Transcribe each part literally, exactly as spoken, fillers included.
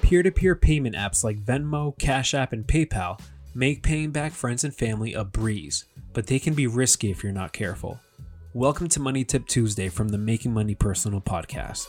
Peer-to-peer payment apps like Venmo, Cash App, and PayPal make paying back friends and family a breeze, but they can be risky if you're not careful. Welcome to Money Tip Tuesday from the Making Money Personal podcast.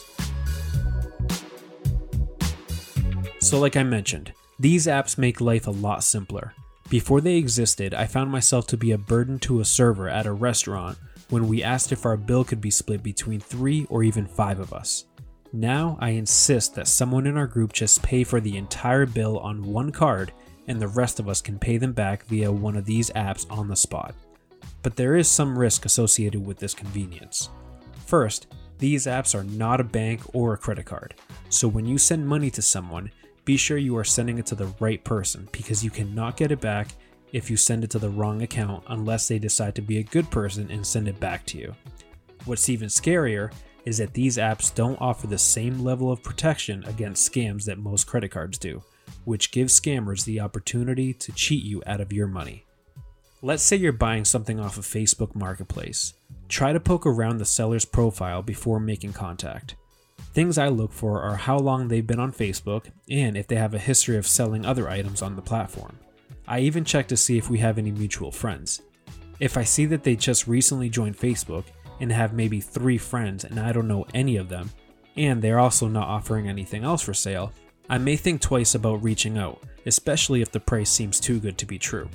So like I mentioned, these apps make life a lot simpler. Before they existed, I found myself to be a burden to a server at a restaurant when we asked if our bill could be split between three or even five of us. Now I insist that someone in our group just pay for the entire bill on one card and the rest of us can pay them back via one of these apps on the spot. But there is some risk associated with this convenience. First, these apps are not a bank or a credit card, so when you send money to someone, be sure you are sending it to the right person because you cannot get it back if you send it to the wrong account unless they decide to be a good person and send it back to you. What's even scarier is that these apps don't offer the same level of protection against scams that most credit cards do, which gives scammers the opportunity to cheat you out of your money. Let's say you're buying something off of Facebook Marketplace. Try to poke around the seller's profile before making contact. Things I look for are how long they've been on Facebook and if they have a history of selling other items on the platform. I even check to see if we have any mutual friends. If I see that they just recently joined Facebook and have maybe three friends and I don't know any of them, and they're also not offering anything else for sale, I may think twice about reaching out, especially if the price seems too good to be true.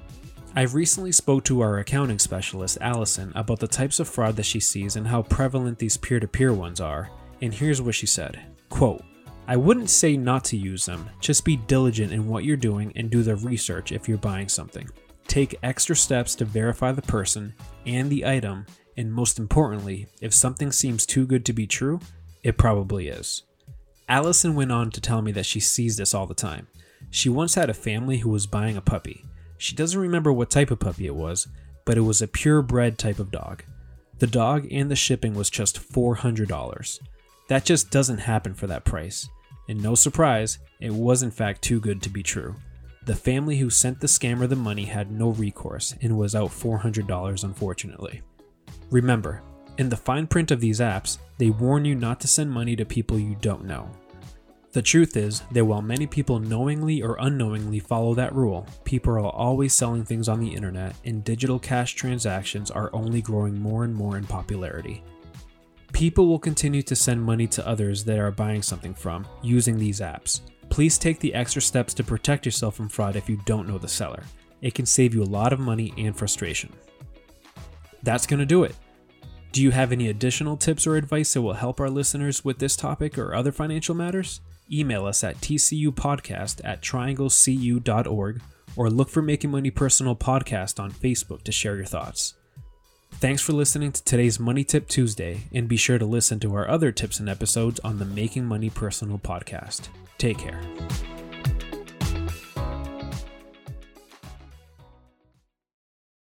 I recently spoke to our accounting specialist, Allison, about the types of fraud that she sees and how prevalent these peer-to-peer ones are, and here's what she said, quote, "I wouldn't say not to use them, just be diligent in what you're doing and do the research if you're buying something. Take extra steps to verify the person and the item, and most importantly, if something seems too good to be true, it probably is." Allison went on to tell me that she sees this all the time. She once had a family who was buying a puppy. She doesn't remember what type of puppy it was, but it was a purebred type of dog. The dog and the shipping was just four hundred dollars. That just doesn't happen for that price. And no surprise, it was in fact too good to be true. The family who sent the scammer the money had no recourse and was out four hundred dollars unfortunately. Remember, in the fine print of these apps, they warn you not to send money to people you don't know. The truth is that while many people knowingly or unknowingly follow that rule, people are always selling things on the internet and digital cash transactions are only growing more and more in popularity. People will continue to send money to others that are buying something from using these apps. Please take the extra steps to protect yourself from fraud if you don't know the seller. It can save you a lot of money and frustration. That's going to do it. Do you have any additional tips or advice that will help our listeners with this topic or other financial matters? Email us at t c u podcast at triangle c u dot org or look for Making Money Personal podcast on Facebook to share your thoughts. Thanks for listening to today's Money Tip Tuesday, and be sure to listen to our other tips and episodes on the Making Money Personal podcast. Take care.